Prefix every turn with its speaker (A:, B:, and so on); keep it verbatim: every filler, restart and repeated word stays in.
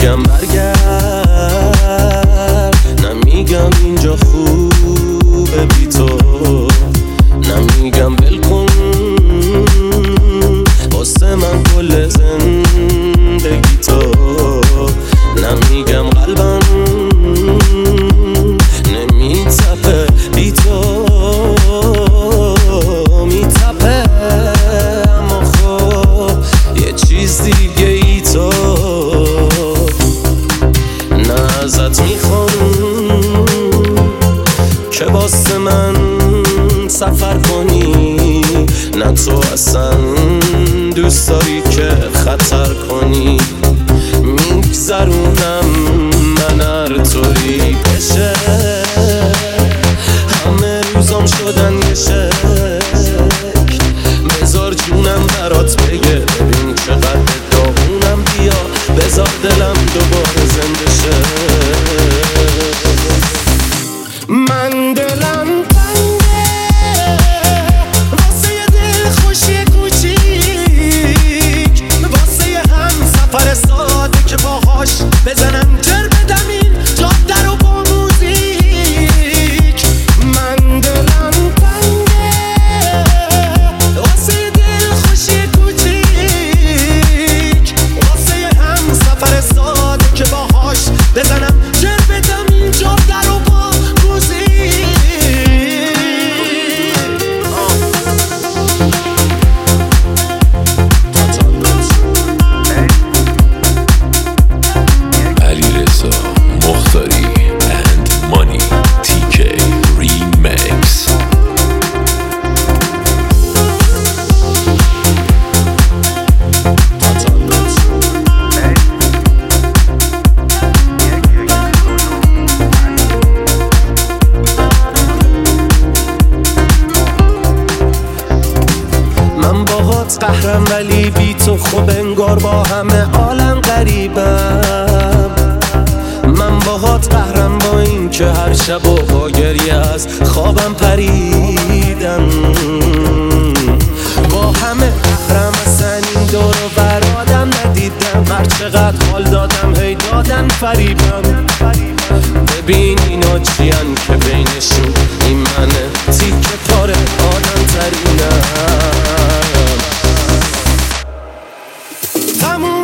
A: نمیگم برگرد، نمیگم اینجا خوبه بی تو، نمیگم ول کن واسه من کل زندگی تو، نمیگم قلبم نمیتپه بی تو، میتپه اما خب یه چیز دیگه ای تو، نه ازت میخوام که واسه من سفر کنی، نه تو اصلا دوست داری که خطر کنی، میگذرونم من هر طوری بشه، همه روزام شدن یه شکل، بذار جونم برات بگه ببین چقدر داغونم، بیا بذار دلم دوباره زنده شه. من دلم تنگه واسه یه دل خوشی کوچیک، واسه یه هم سفر ساده که باهاش بزنم جر بدم این جاده رو با موزیک. من دلم تنگه واسه یه دل خوشی کوچیک، واسه یه هم سفر ساده که باهاش بزنم جر بدم این جاده رو با قهرم ولی بی تو خوب انگار با همه عالم غریبم، من باهات قهرم با این که هر شب و با گریه از خوابم پریدم، با همه قهرم اصلا این دور و بر آدم ندیدم، هر چقدر حال دادم هی دادن فریبم، ببین اینا چیان که بینشون این منه تیکه پاره آدم ترینم.